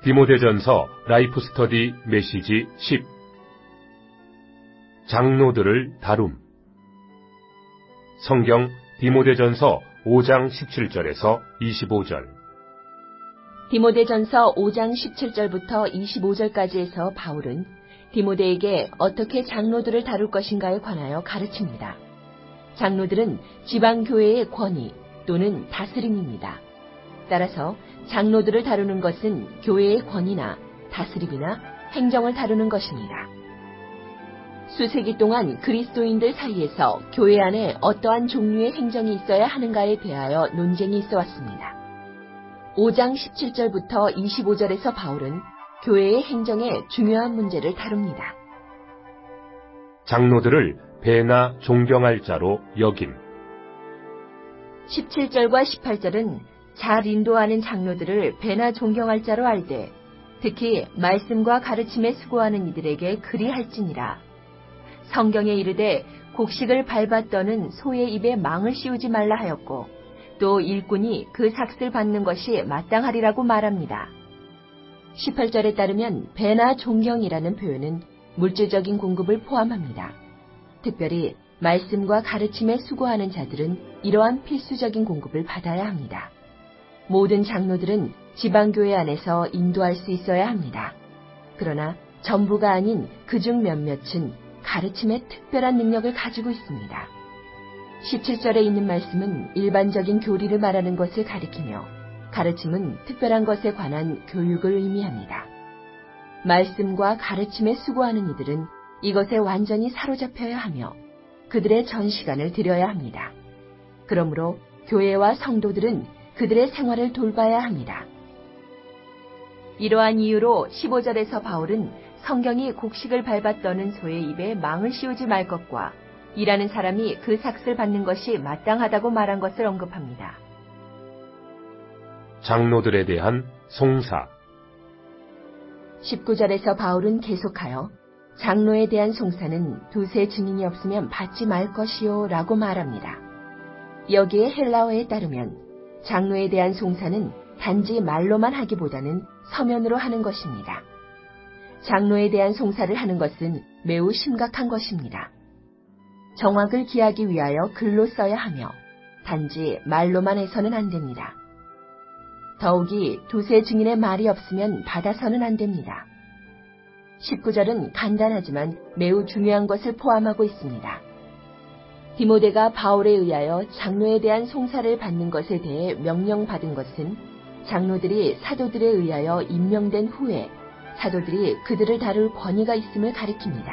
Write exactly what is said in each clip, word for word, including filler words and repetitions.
디모데전서 라이프 스터디 메시지 십. 장로들을 다룸. 성경 디모데전서 오 장 십칠 절에서 이십오 절. 디모데전서 오 장 십칠 절부터 이십오 절까지에서 바울은 디모데에게 어떻게 장로들을 다룰 것인가에 관하여 가르칩니다. 장로들은 지방교회의 권위 또는 다스림입니다. 따라서 장로들을 다루는 것은 교회의 권위나 다스림이나 행정을 다루는 것입니다. 수세기 동안 그리스도인들 사이에서 교회 안에 어떠한 종류의 행정이 있어야 하는가에 대하여 논쟁이 있어 왔습니다. 오 장 십칠 절부터 이십오 절에서 바울은 교회의 행정의 중요한 문제를 다룹니다. 장로들을 배나 존경할 자로 여김. 십칠 절과 십팔 절은 잘 인도하는 장로들을 배나 존경할 자로 알되 특히 말씀과 가르침에 수고하는 이들에게 그리할지니라. 성경에 이르되 곡식을 밟아 떠는 소의 입에 망을 씌우지 말라 하였고 또 일꾼이 그 삭슬 받는 것이 마땅하리라고 말합니다. 십팔 절에 따르면 배나 존경이라는 표현은 물질적인 공급을 포함합니다. 특별히 말씀과 가르침에 수고하는 자들은 이러한 필수적인 공급을 받아야 합니다. 모든 장로들은 지방교회 안에서 인도할 수 있어야 합니다. 그러나 전부가 아닌 그중 몇몇은 가르침에 특별한 능력을 가지고 있습니다. 십칠 절에 있는 말씀은 일반적인 교리를 말하는 것을 가리키며 가르침은 특별한 것에 관한 교육을 의미합니다. 말씀과 가르침에 수고하는 이들은 이것에 완전히 사로잡혀야 하며 그들의 전 시간을 들여야 합니다. 그러므로 교회와 성도들은 그들의 생활을 돌봐야 합니다. 이러한 이유로 십오 절에서 바울은 성경이 곡식을 밟아 떠는 소의 입에 망을 씌우지 말 것과 일하는 사람이 그 삭슬 받는 것이 마땅하다고 말한 것을 언급합니다. 장로들에 대한 송사. 십구 절에서 바울은 계속하여 장로에 대한 송사는 두세 증인이 없으면 받지 말 것이요 라고 말합니다. 여기에 헬라어에 따르면 장로에 대한 송사는 단지 말로만 하기보다는 서면으로 하는 것입니다. 장로에 대한 송사를 하는 것은 매우 심각한 것입니다. 정확을 기하기 위하여 글로 써야 하며 단지 말로만 해서는 안 됩니다. 더욱이 두세 증인의 말이 없으면 받아서는 안 됩니다. 십구 절은 간단하지만 매우 중요한 것을 포함하고 있습니다. 디모데가 바울에 의하여 장로에 대한 송사를 받는 것에 대해 명령받은 것은 장로들이 사도들에 의하여 임명된 후에 사도들이 그들을 다룰 권위가 있음을 가리킵니다.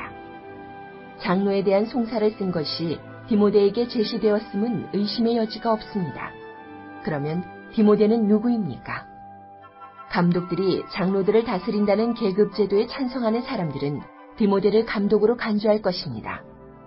장로에 대한 송사를 쓴 것이 디모데에게 제시되었음은 의심의 여지가 없습니다. 그러면 디모데는 누구입니까? 감독들이 장로들을 다스린다는 계급 제도에 찬성하는 사람들은 디모데를 감독으로 간주할 것입니다.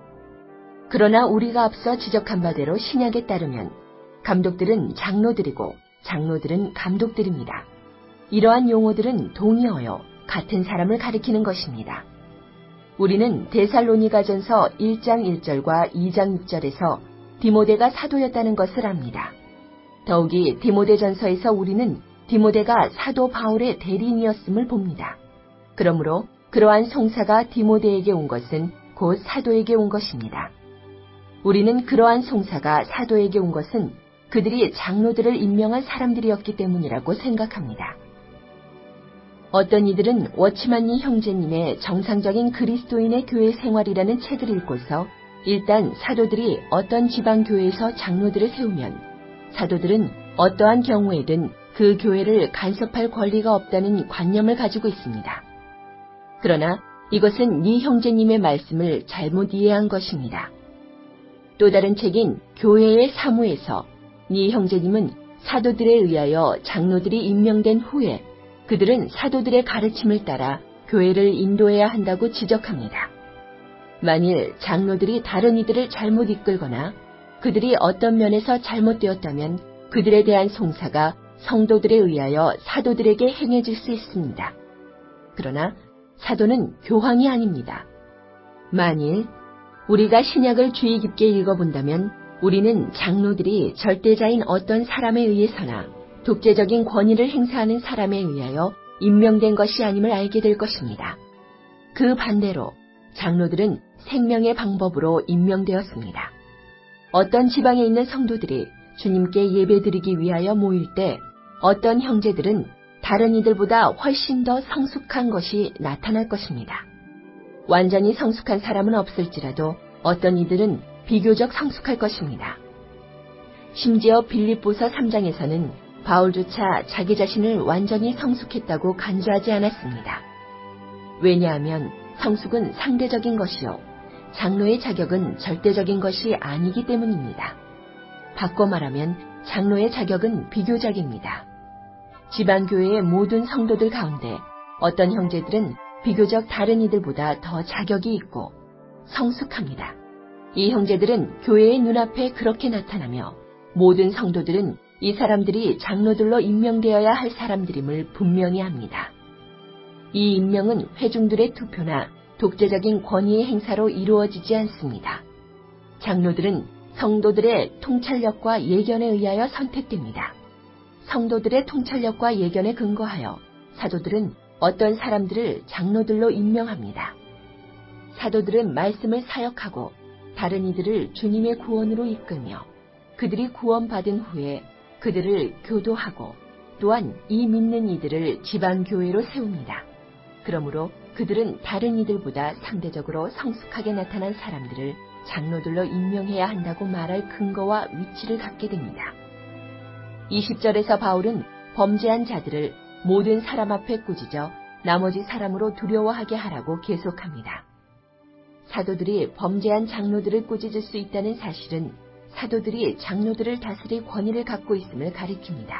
그러나 우리가 앞서 지적한 바대로 신약에 따르면 감독들은 장로들이고 장로들은 감독들입니다. 이러한 용어들은 동의어여 같은 사람을 가리키는 것입니다. 우리는 데살로니가전서 일 장 일 절과 이 장 육 절에서 디모데가 사도였다는 것을 압니다. 더욱이 디모데전서에서 우리는 디모데가 사도 바울의 대리인이었음을 봅니다. 그러므로 그러한 송사가 디모데에게 온 것은 곧 사도에게 온 것입니다. 우리는 그러한 송사가 사도에게 온 것은 그들이 장로들을 임명한 사람들이었기 때문이라고 생각합니다. 어떤 이들은 워치만니 형제님의 정상적인 그리스도인의 교회 생활이라는 책을 읽고서 일단 사도들이 어떤 지방교회에서 장로들을 세우면 사도들은 어떠한 경우에든 그 교회를 간섭할 권리가 없다는 관념을 가지고 있습니다. 그러나 이것은 이 형제님의 말씀을 잘못 이해한 것입니다. 또 다른 책인 교회의 사무에서 니 형제님은 사도들에 의하여 장로들이 임명된 후에 그들은 사도들의 가르침을 따라 교회를 인도해야 한다고 지적합니다. 만일 장로들이 다른 이들을 잘못 이끌거나 그들이 어떤 면에서 잘못되었다면 그들에 대한 송사가 성도들에 의하여 사도들에게 행해질 수 있습니다. 그러나 사도는 교황이 아닙니다. 만일 우리가 신약을 주의 깊게 읽어본다면 우리는 장로들이 절대자인 어떤 사람에 의해서나 독재적인 권위를 행사하는 사람에 의하여 임명된 것이 아님을 알게 될 것입니다. 그 반대로 장로들은 생명의 방법으로 임명되었습니다. 어떤 지방에 있는 성도들이 주님께 예배드리기 위하여 모일 때 어떤 형제들은 다른 이들보다 훨씬 더 성숙한 것이 나타날 것입니다. 완전히 성숙한 사람은 없을지라도 어떤 이들은 비교적 성숙할 것입니다. 심지어 빌립보서 삼 장에서는 바울조차 자기 자신을 완전히 성숙했다고 간주하지 않았습니다. 왜냐하면 성숙은 상대적인 것이요, 장로의 자격은 절대적인 것이 아니기 때문입니다. 바꿔 말하면 장로의 자격은 비교적입니다. 지방교회의 모든 성도들 가운데 어떤 형제들은 비교적 다른 이들보다 더 자격이 있고 성숙합니다. 이 형제들은 교회의 눈앞에 그렇게 나타나며 모든 성도들은 이 사람들이 장로들로 임명되어야 할 사람들임을 분명히 합니다. 이 임명은 회중들의 투표나 독재적인 권위의 행사로 이루어지지 않습니다. 장로들은 성도들의 통찰력과 예견에 의하여 선택됩니다. 성도들의 통찰력과 예견에 근거하여 사도들은 어떤 사람들을 장로들로 임명합니다. 사도들은 말씀을 사역하고 다른 이들을 주님의 구원으로 이끌며 그들이 구원받은 후에 그들을 교도하고 또한 이 믿는 이들을 지방교회로 세웁니다. 그러므로 그들은 다른 이들보다 상대적으로 성숙하게 나타난 사람들을 장로들로 임명해야 한다고 말할 근거와 위치를 갖게 됩니다. 이십 절에서 바울은 범죄한 자들을 모든 사람 앞에 꾸짖어 나머지 사람으로 두려워하게 하라고 계속합니다. 사도들이 범죄한 장로들을 꾸짖을 수 있다는 사실은 사도들이 장로들을 다스릴 권위를 갖고 있음을 가리킵니다.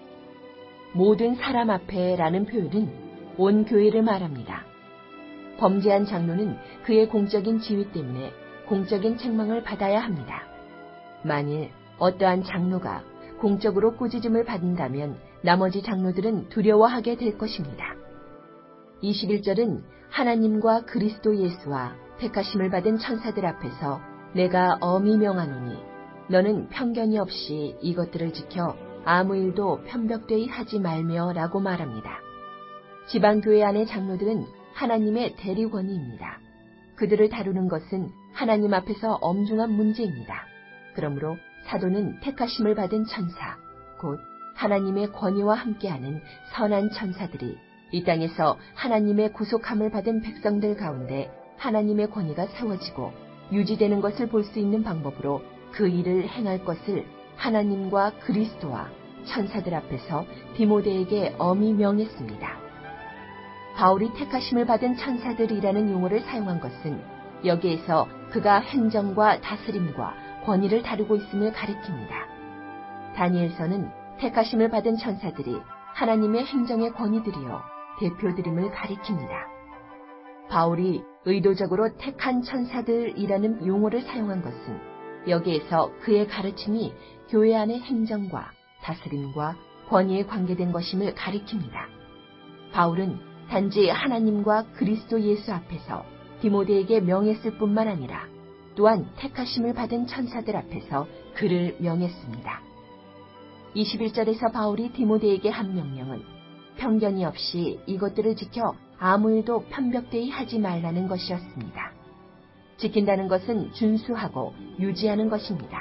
모든 사람 앞에라는 표현은 온 교회를 말합니다. 범죄한 장로는 그의 공적인 지위 때문에 공적인 책망을 받아야 합니다. 만일 어떠한 장로가 공적으로 꾸짖음을 받는다면 나머지 장로들은 두려워하게 될 것입니다. 이십일 절은 하나님과 그리스도 예수와 택하심을 받은 천사들 앞에서 내가 엄히 명하노니 너는 편견이 없이 이것들을 지켜 아무 일도 편벽되이 하지 말며 라고 말합니다. 지방교회 안의 장로들은 하나님의 대리권위입니다. 그들을 다루는 것은 하나님 앞에서 엄중한 문제입니다. 그러므로 사도는 택하심을 받은 천사, 곧 하나님의 권위와 함께하는 선한 천사들이 이 땅에서 하나님의 구속함을 받은 백성들 가운데 하나님의 권위가 세워지고 유지되는 것을 볼 수 있는 방법으로 그 일을 행할 것을 하나님과 그리스도와 천사들 앞에서 디모데에게 엄히 명했습니다. 바울이 택하심을 받은 천사들이라는 용어를 사용한 것은 여기에서 그가 행정과 다스림과 권위를 다루고 있음을 가리킵니다. 다니엘서는 택하심을 받은 천사들이 하나님의 행정의 권위들이요 대표들임을 가리킵니다. 바울이 의도적으로 택한 천사들이라는 용어를 사용한 것은 여기에서 그의 가르침이 교회 안의 행정과 다스림과 권위에 관계된 것임을 가리킵니다. 바울은 단지 하나님과 그리스도 예수 앞에서 디모데에게 명했을 뿐만 아니라 또한 택하심을 받은 천사들 앞에서 그를 명했습니다. 이십일 절에서 바울이 디모데에게 한 명령은 편견이 없이 이것들을 지켜 아무 일도 편벽되이 하지 말라는 것이었습니다. 지킨다는 것은 준수하고 유지하는 것입니다.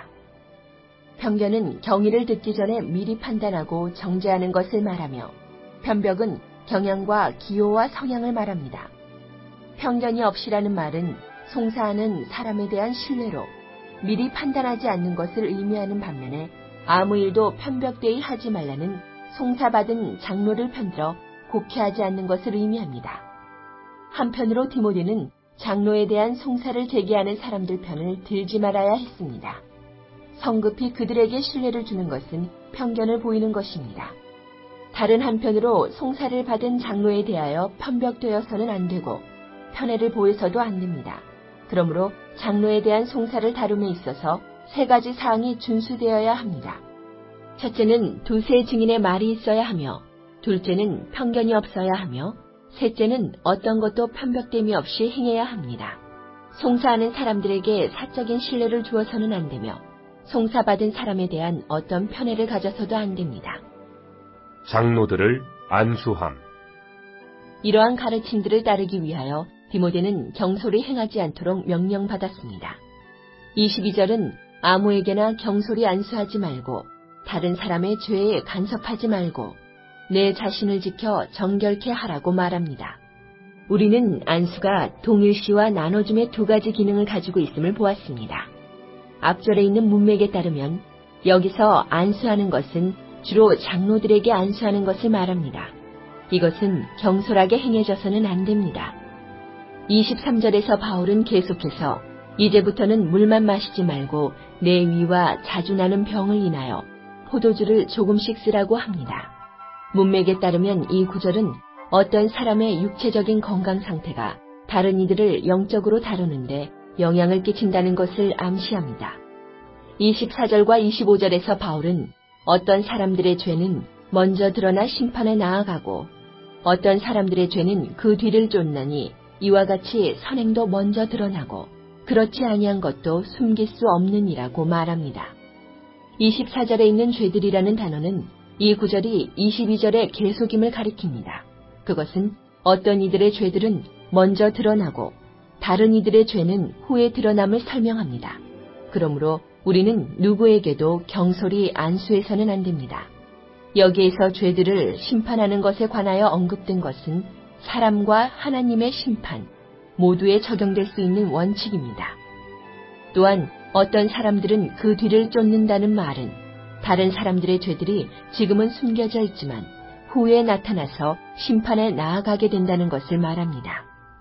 편견은 경의를 듣기 전에 미리 판단하고 정죄하는 것을 말하며 편벽은 경향과 기호와 성향을 말합니다. 편견이 없이라는 말은 송사하는 사람에 대한 신뢰로 미리 판단하지 않는 것을 의미하는 반면에 아무 일도 편벽되이 하지 말라는 송사받은 장로를 편들어 곡해하지 않는 것을 의미합니다. 한편으로 디모데는 장로에 대한 송사를 제기하는 사람들 편을 들지 말아야 했습니다. 성급히 그들에게 신뢰를 주는 것은 편견을 보이는 것입니다. 다른 한편으로 송사를 받은 장로에 대하여 편벽되어서는 안 되고 편애를 보여서도 안 됩니다. 그러므로 장로에 대한 송사를 다룸에 있어서 세 가지 사항이 준수되어야 합니다. 첫째는 두세 증인의 말이 있어야 하며, 둘째는 편견이 없어야 하며, 셋째는 어떤 것도 편벽됨이 없이 행해야 합니다. 송사하는 사람들에게 사적인 신뢰를 주어서는 안 되며 송사받은 사람에 대한 어떤 편애를 가져서도 안 됩니다. 장로들을 안수함. 이러한 가르침들을 따르기 위하여 디모데는 경솔히 행하지 않도록 명령받았습니다. 이십이 절은 아무에게나 경솔히 안수하지 말고 다른 사람의 죄에 간섭하지 말고 내 자신을 지켜 정결케 하라고 말합니다. 우리는 안수가 동일시와 나눠줌의 두 가지 기능을 가지고 있음을 보았습니다. 앞절에 있는 문맥에 따르면 여기서 안수하는 것은 주로 장로들에게 안수하는 것을 말합니다. 이것은 경솔하게 행해져서는 안 됩니다. 이십삼 절에서 바울은 계속해서 이제부터는 물만 마시지 말고 내 위와 자주 나는 병을 인하여 포도주를 조금씩 쓰라고 합니다. 문맥에 따르면 이 구절은 어떤 사람의 육체적인 건강 상태가 다른 이들을 영적으로 다루는데 영향을 끼친다는 것을 암시합니다. 이십사 절과 이십오 절에서 바울은 어떤 사람들의 죄는 먼저 드러나 심판에 나아가고 어떤 사람들의 죄는 그 뒤를 쫓나니 이와 같이 선행도 먼저 드러나고 그렇지 아니한 것도 숨길 수 없느니라고 말합니다. 이십사 절에 있는 죄들이라는 단어는 이 구절이 이십이 절의 계속임을 가리킵니다. 그것은 어떤 이들의 죄들은 먼저 드러나고 다른 이들의 죄는 후에 드러남을 설명합니다. 그러므로 우리는 누구에게도 경솔히 안수해서는 안 됩니다. 여기에서 죄들을 심판하는 것에 관하여 언급된 것은 사람과 하나님의 심판 모두에 적용될 수 있는 원칙입니다. 또한 어떤 사람들은 그 뒤를 쫓는다는 말은 다른 사람들의 죄들이 지금은 숨겨져 있지만 후에 나타나서 심판에 나아가게 된다는 것을 말합니다.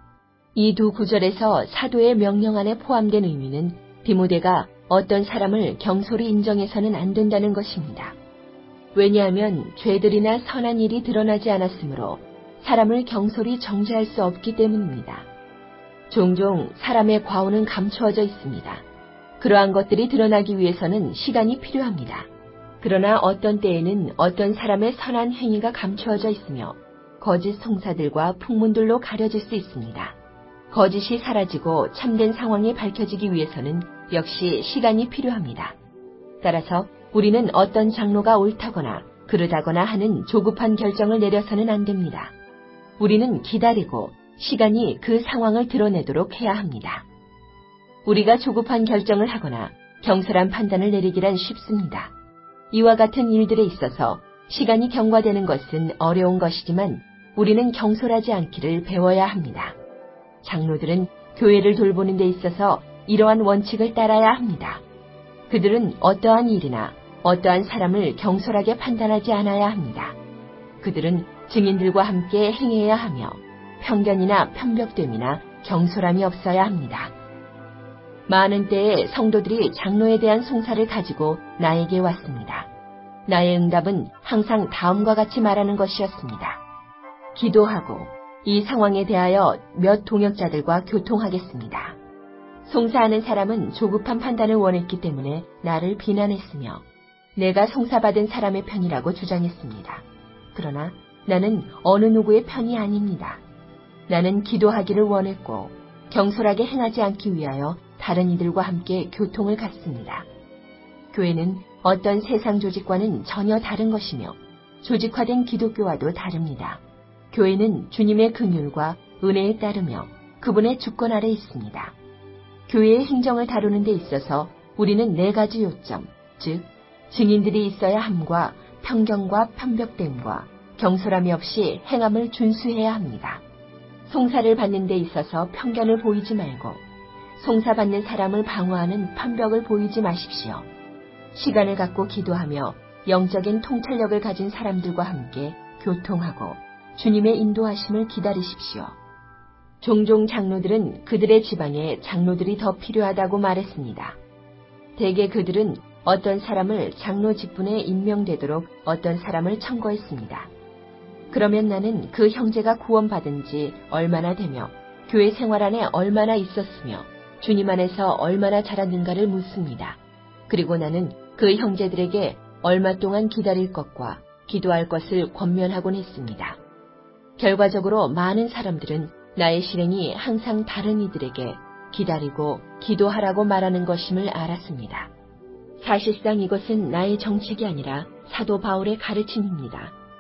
이 두 구절에서 사도의 명령 안에 포함된 의미는 디모데가 어떤 사람을 경솔히 인정해서는 안 된다는 것입니다. 왜냐하면 죄들이나 선한 일이 드러나지 않았으므로 사람을 경솔히 정죄할 수 없기 때문입니다. 종종 사람의 과오는 감추어져 있습니다. 그러한 것들이 드러나기 위해서는 시간이 필요합니다. 그러나 어떤 때에는 어떤 사람의 선한 행위가 감추어져 있으며 거짓 송사들과 풍문들로 가려질 수 있습니다. 거짓이 사라지고 참된 상황이 밝혀지기 위해서는 역시 시간이 필요합니다. 따라서 우리는 어떤 장로가 옳다거나 그르다거나 하는 조급한 결정을 내려서는 안 됩니다. 우리는 기다리고 시간이 그 상황을 드러내도록 해야 합니다. 우리가 조급한 결정을 하거나 경솔한 판단을 내리기란 쉽습니다. 이와 같은 일들에 있어서 시간이 경과되는 것은 어려운 것이지만 우리는 경솔하지 않기를 배워야 합니다. 장로들은 교회를 돌보는 데 있어서 이러한 원칙을 따라야 합니다. 그들은 어떠한 일이나 어떠한 사람을 경솔하게 판단하지 않아야 합니다. 그들은 증인들과 함께 행해야 하며 편견이나 편벽됨이나 경솔함이 없어야 합니다. 많은 때에 성도들이 장로에 대한 송사를 가지고 나에게 왔습니다. 나의 응답은 항상 다음과 같이 말하는 것이었습니다. 기도하고 이 상황에 대하여 몇 동역자들과 교통하겠습니다. 송사하는 사람은 조급한 판단을 원했기 때문에 나를 비난했으며 내가 송사받은 사람의 편이라고 주장했습니다. 그러나 나는 어느 누구의 편이 아닙니다. 나는 기도하기를 원했고 경솔하게 행하지 않기 위하여 다른 이들과 함께 교통을 갔습니다. 교회는 어떤 세상 조직과는 전혀 다른 것이며 조직화된 기독교와도 다릅니다. 교회는 주님의 긍휼과 은혜에 따르며 그분의 주권 아래 있습니다. 교회의 행정을 다루는 데 있어서 우리는 네 가지 요점, 즉 증인들이 있어야 함과 편견과 편벽됨과 경솔함이 없이 행함을 준수해야 합니다. 송사를 받는 데 있어서 편견을 보이지 말고 송사받는 사람을 방어하는 판벽을 보이지 마십시오. 시간을 갖고 기도하며 영적인 통찰력을 가진 사람들과 함께 교통하고 주님의 인도하심을 기다리십시오. 종종 장로들은 그들의 지방에 장로들이 더 필요하다고 말했습니다. 대개 그들은 어떤 사람을 장로 직분에 임명되도록 어떤 사람을 청구했습니다. 그러면 나는 그 형제가 구원받은 지 얼마나 되며 교회 생활 안에 얼마나 있었으며 주님 안에서 얼마나 자랐는가를 묻습니다. 그리고 나는 그 형제들에게 얼마 동안 기다릴 것과 기도할 것을 권면하곤 했습니다. 결과적으로 많은 사람들은 나의 실행이 항상 다른 이들에게 기다리고 기도하라고 말하는 것임을 알았습니다. 사실상 이것은 나의 정책이 아니라 사도 바울의 가르침입니다.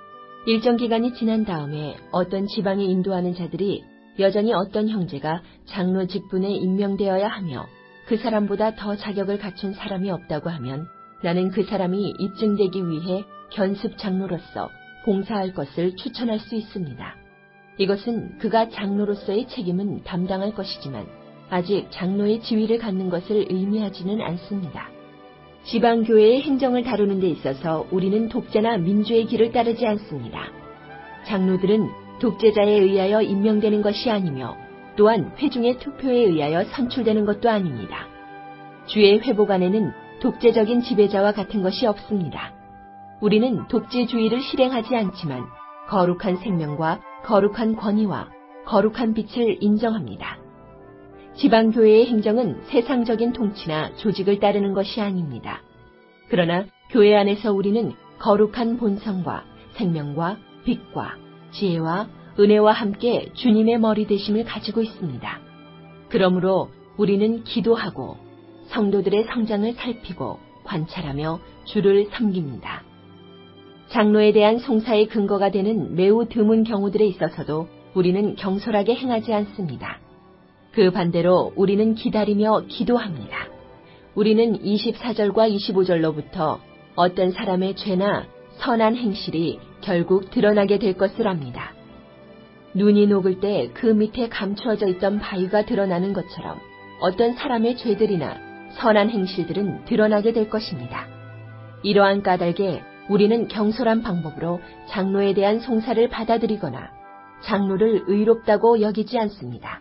일정 기간이 지난 다음에 어떤 지방에 인도하는 자들이 여전히 어떤 형제가 장로 직분에 임명되어야 하며 그 사람보다 더 자격을 갖춘 사람이 없다고 하면 나는 그 사람이 입증되기 위해 견습 장로로서 봉사할 것을 추천할 수 있습니다. 이것은 그가 장로로서의 책임은 담당할 것이지만 아직 장로의 지위를 갖는 것을 의미하지는 않습니다. 지방교회의 행정을 다루는 데 있어서 우리는 독재나 민주의 길을 따르지 않습니다. 장로들은 독재자에 의하여 임명되는 것이 아니며 또한 회중의 투표에 의하여 선출되는 것도 아닙니다. 주의 회복 안에는 독재적인 지배자와 같은 것이 없습니다. 우리는 독재주의를 실행하지 않지만 거룩한 생명과 거룩한 권위와 거룩한 빛을 인정합니다. 지방교회의 행정은 세상적인 통치나 조직을 따르는 것이 아닙니다. 그러나 교회 안에서 우리는 거룩한 본성과 생명과 빛과 지혜와 은혜와 함께 주님의 머리 되심을 가지고 있습니다. 그러므로 우리는 기도하고 성도들의 성장을 살피고 관찰하며 주를 섬깁니다. 장로에 대한 송사의 근거가 되는 매우 드문 경우들에 있어서도 우리는 경솔하게 행하지 않습니다. 그 반대로 우리는 기다리며 기도합니다. 우리는 이십사 절과 이십오 절로부터 어떤 사람의 죄나 선한 행실이 결국 드러나게 될 것을 압니다. 눈이 녹을 때 그 밑에 감추어져 있던 바위가 드러나는 것처럼 어떤 사람의 죄들이나 선한 행실들은 드러나게 될 것입니다. 이러한 까닭에 우리는 경솔한 방법으로 장로에 대한 송사를 받아들이거나 장로를 의롭다고 여기지 않습니다.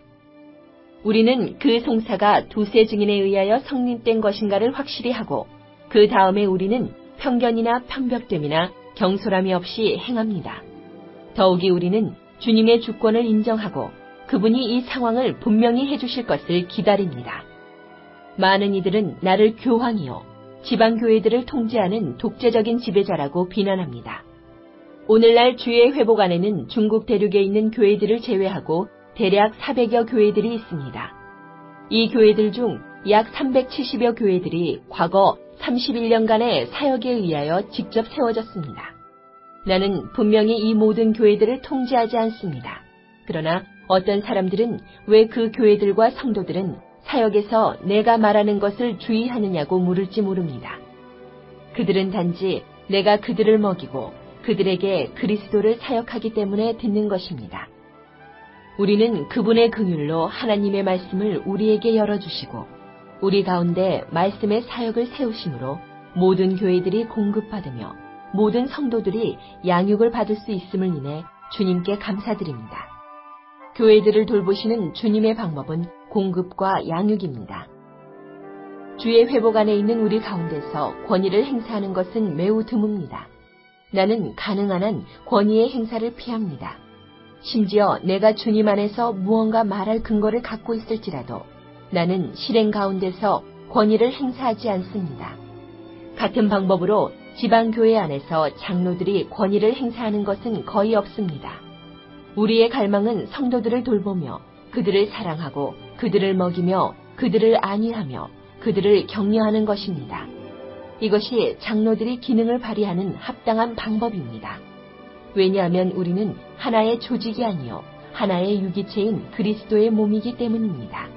우리는 그 송사가 두세 증인에 의하여 성립된 것인가를 확실히 하고 그 다음에 우리는 편견이나 편벽됨이나 경솔함이 없이 행합니다. 더욱이 우리는 주님의 주권을 인정하고 그분이 이 상황을 분명히 해주실 것을 기다립니다. 많은 이들은 나를 교황이요 지방교회들을 통제하는 독재적인 지배자라고 비난합니다. 오늘날 주의 회복 안에는 중국 대륙에 있는 교회들을 제외하고 대략 사백여 교회들이 있습니다. 이 교회들 중 약 삼백칠십여 교회들이 과거 삼십일 년간의 사역에 의하여 직접 세워졌습니다. 나는 분명히 이 모든 교회들을 통제하지 않습니다. 그러나 어떤 사람들은 왜 그 교회들과 성도들은 사역에서 내가 말하는 것을 주의하느냐고 물을지 모릅니다. 그들은 단지 내가 그들을 먹이고 그들에게 그리스도를 사역하기 때문에 듣는 것입니다. 우리는 그분의 긍휼로 하나님의 말씀을 우리에게 열어주시고 우리 가운데 말씀의 사역을 세우심으로 모든 교회들이 공급받으며 모든 성도들이 양육을 받을 수 있음을 인해 주님께 감사드립니다. 교회들을 돌보시는 주님의 방법은 공급과 양육입니다. 주의 회복 안에 있는 우리 가운데서 권위를 행사하는 것은 매우 드뭅니다. 나는 가능한 한 권위의 행사를 피합니다. 심지어 내가 주님 안에서 무언가 말할 근거를 갖고 있을지라도 나는 실행 가운데서 권위를 행사하지 않습니다. 같은 방법으로 지방교회 안에서 장로들이 권위를 행사하는 것은 거의 없습니다. 우리의 갈망은 성도들을 돌보며 그들을 사랑하고 그들을 먹이며 그들을 안위하며 그들을 격려하는 것입니다. 이것이 장로들이 기능을 발휘하는 합당한 방법입니다. 왜냐하면 우리는 하나의 조직이 아니요 하나의 유기체인 그리스도의 몸이기 때문입니다.